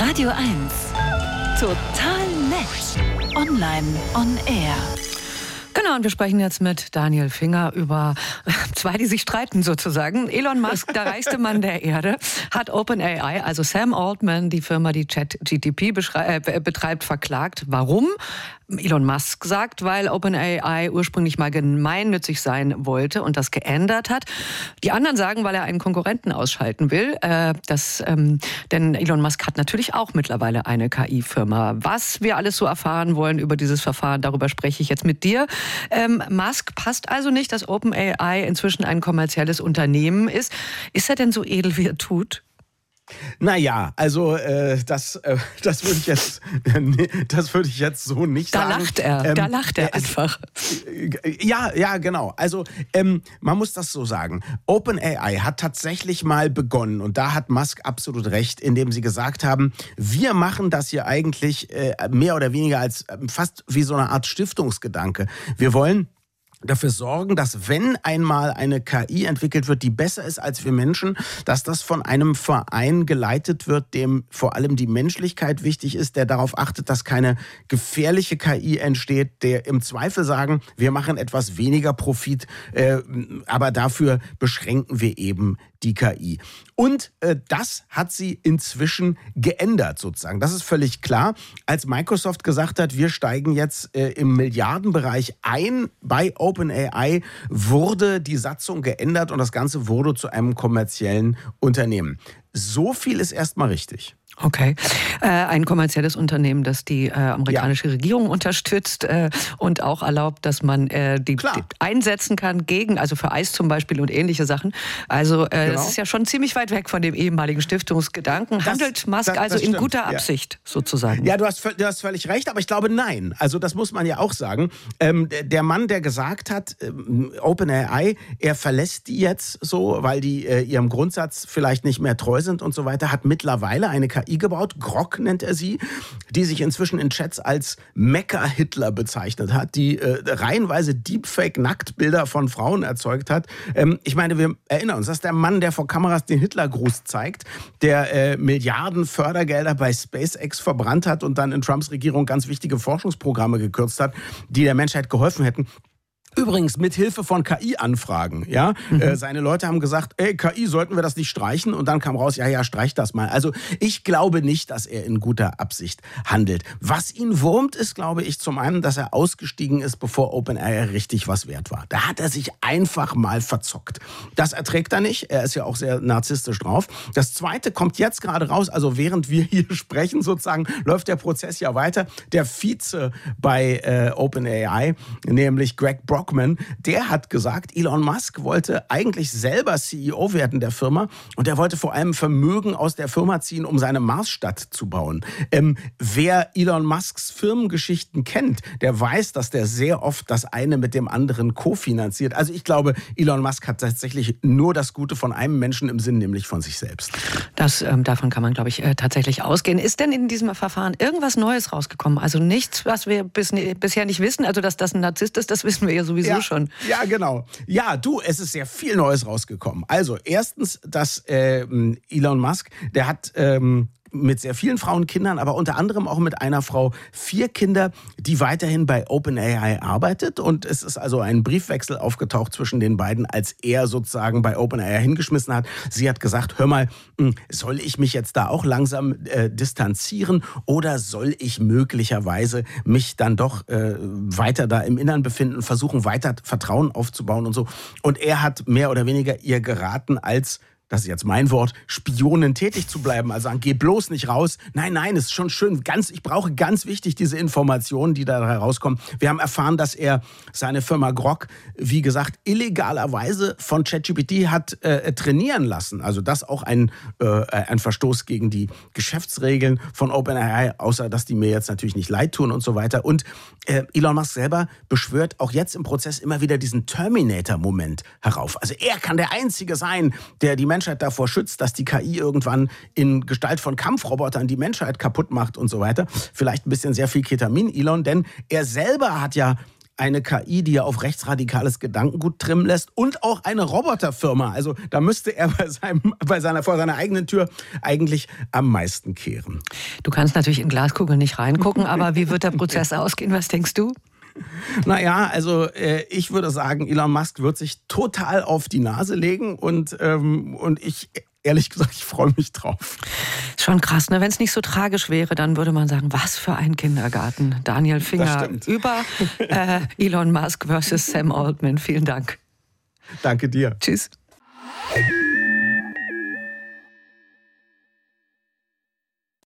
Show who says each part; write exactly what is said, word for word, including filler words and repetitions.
Speaker 1: Radio eins. Total nett. Online on Air.
Speaker 2: Genau, und wir sprechen jetzt mit Daniel Finger über zwei, die sich streiten sozusagen. Elon Musk, der reichste Mann der Erde, hat OpenAI, also Sam Altman, die Firma, die ChatGPT äh, betreibt, verklagt. Warum? Elon Musk sagt, weil OpenAI ursprünglich mal gemeinnützig sein wollte und das geändert hat. Die anderen sagen, weil er einen Konkurrenten ausschalten will. Äh, das, ähm, denn Elon Musk hat natürlich auch mittlerweile eine K I-Firma. Was wir alles so erfahren wollen über dieses Verfahren, darüber spreche ich jetzt mit dir. Ähm, Musk passt also nicht, dass OpenAI inzwischen ein kommerzielles Unternehmen ist. Ist er denn so edel, wie er tut?
Speaker 3: Naja, also äh, das, äh, das würde ich jetzt, äh, das würde ich jetzt so nicht
Speaker 2: da
Speaker 3: sagen.
Speaker 2: Da lacht er, ähm, da lacht er einfach.
Speaker 3: Äh, ja, ja, genau. Also ähm, man muss das so sagen. OpenAI hat tatsächlich mal begonnen und da hat Musk absolut recht, indem sie gesagt haben, wir machen das hier eigentlich äh, mehr oder weniger als äh, fast wie so eine Art Stiftungsgedanke. Wir wollen dafür sorgen, dass wenn einmal eine K I entwickelt wird, die besser ist als wir Menschen, dass das von einem Verein geleitet wird, dem vor allem die Menschlichkeit wichtig ist, der darauf achtet, dass keine gefährliche K I entsteht, der im Zweifel sagen, wir machen etwas weniger Profit, äh, aber dafür beschränken wir eben die K I. Und äh, das hat sie inzwischen geändert sozusagen. Das ist völlig klar. Als Microsoft gesagt hat, wir steigen jetzt äh, im Milliardenbereich ein bei OpenAI, wurde die Satzung geändert und das Ganze wurde zu einem kommerziellen Unternehmen. So viel ist erstmal richtig.
Speaker 2: Okay. Äh, ein kommerzielles Unternehmen, das die äh, amerikanische ja. Regierung unterstützt äh, und auch erlaubt, dass man äh, die, die einsetzen kann gegen, also für Eis zum Beispiel und ähnliche Sachen. Also äh, genau. Das ist ja schon ziemlich weit weg von dem ehemaligen Stiftungsgedanken. Das, Handelt Musk das, das also stimmt. in guter Absicht ja. sozusagen?
Speaker 3: Ja, du hast, du hast völlig recht, aber ich glaube nein. Also das muss man ja auch sagen. Ähm, der Mann, der gesagt hat, ähm, OpenAI, er verlässt die jetzt so, weil die äh, ihrem Grundsatz vielleicht nicht mehr treu sind und so weiter, hat mittlerweile eine K I gebaut, Grok nennt er sie, die sich inzwischen in Chats als Mecha-Hitler bezeichnet hat, die äh, reihenweise Deepfake-Nacktbilder von Frauen erzeugt hat. Ähm, ich meine, wir erinnern uns, das ist der Mann, der vor Kameras den Hitlergruß zeigt, der äh, Milliarden Fördergelder bei SpaceX verbrannt hat und dann in Trumps Regierung ganz wichtige Forschungsprogramme gekürzt hat, die der Menschheit geholfen hätten. Übrigens mit Hilfe von K I-Anfragen, ja. Mhm. Äh, seine Leute haben gesagt, ey, K I, sollten wir das nicht streichen? Und dann kam raus, ja, ja, streich das mal. Also ich glaube nicht, dass er in guter Absicht handelt. Was ihn wurmt, ist, glaube ich, zum einen, dass er ausgestiegen ist, bevor OpenAI richtig was wert war. Da hat er sich einfach mal verzockt. Das erträgt er nicht. Er ist ja auch sehr narzisstisch drauf. Das Zweite kommt jetzt gerade raus, also während wir hier sprechen sozusagen, läuft der Prozess ja weiter. Der Vize bei äh, OpenAI, nämlich Greg Brock, der hat gesagt, Elon Musk wollte eigentlich selber C E O werden der Firma und er wollte vor allem Vermögen aus der Firma ziehen, um seine Marsstadt zu bauen. Ähm, wer Elon Musks Firmengeschichten kennt, der weiß, dass der sehr oft das eine mit dem anderen kofinanziert. Also ich glaube, Elon Musk hat tatsächlich nur das Gute von einem Menschen im Sinn, nämlich von sich selbst.
Speaker 2: Das, ähm, davon kann man, glaube ich, äh, tatsächlich ausgehen. Ist denn in diesem Verfahren irgendwas Neues rausgekommen? Also nichts, was wir bis, bisher nicht wissen? Also dass das ein Narzisst ist, das wissen wir ja sowieso
Speaker 3: ja,
Speaker 2: schon.
Speaker 3: Ja, genau. Ja, du, es ist sehr viel Neues rausgekommen. Also erstens, dass äh, Elon Musk, der hat ähm, mit sehr vielen Frauen, Kindern, aber unter anderem auch mit einer Frau vier Kinder, die weiterhin bei OpenAI arbeitet. Und es ist also ein Briefwechsel aufgetaucht zwischen den beiden, als er sozusagen bei OpenAI hingeschmissen hat. Sie hat gesagt, hör mal, soll ich mich jetzt da auch langsam äh, distanzieren oder soll ich möglicherweise mich dann doch äh, weiter da im Innern befinden, versuchen weiter Vertrauen aufzubauen und so. Und er hat mehr oder weniger ihr geraten, als das ist jetzt mein Wort, Spionen tätig zu bleiben. Also geh bloß nicht raus. Nein, nein, es ist schon schön. Ganz, ich brauche ganz wichtig diese Informationen, die da herauskommen. Wir haben erfahren, dass er seine Firma Grok, wie gesagt, illegalerweise von ChatGPT hat äh, trainieren lassen. Also das auch ein, äh, ein Verstoß gegen die Geschäftsregeln von OpenAI, außer dass die mir jetzt natürlich nicht leid tun und so weiter. Und äh, Elon Musk selber beschwört auch jetzt im Prozess immer wieder diesen Terminator-Moment herauf. Also er kann der Einzige sein, der die Menschheit davor schützt, dass die K I irgendwann in Gestalt von Kampfrobotern die Menschheit kaputt macht und so weiter. Vielleicht ein bisschen sehr viel Ketamin, Elon, denn er selber hat ja eine K I, die er auf rechtsradikales Gedankengut trimmen lässt und auch eine Roboterfirma. Also da müsste er bei, seinem, bei seiner, vor seiner eigenen Tür eigentlich am meisten kehren.
Speaker 2: Du kannst natürlich in Glaskugel nicht reingucken, aber wie wird der Prozess ausgehen? Was denkst du?
Speaker 3: Naja, also äh, ich würde sagen, Elon Musk wird sich total auf die Nase legen und, ähm, und ich, ehrlich gesagt, ich freue mich drauf.
Speaker 2: Schon krass, ne? Wenn es nicht so tragisch wäre, dann würde man sagen, was für ein Kindergarten. Daniel Finger über äh, Elon Musk versus Sam Altman. Vielen Dank.
Speaker 3: Danke dir.
Speaker 2: Tschüss.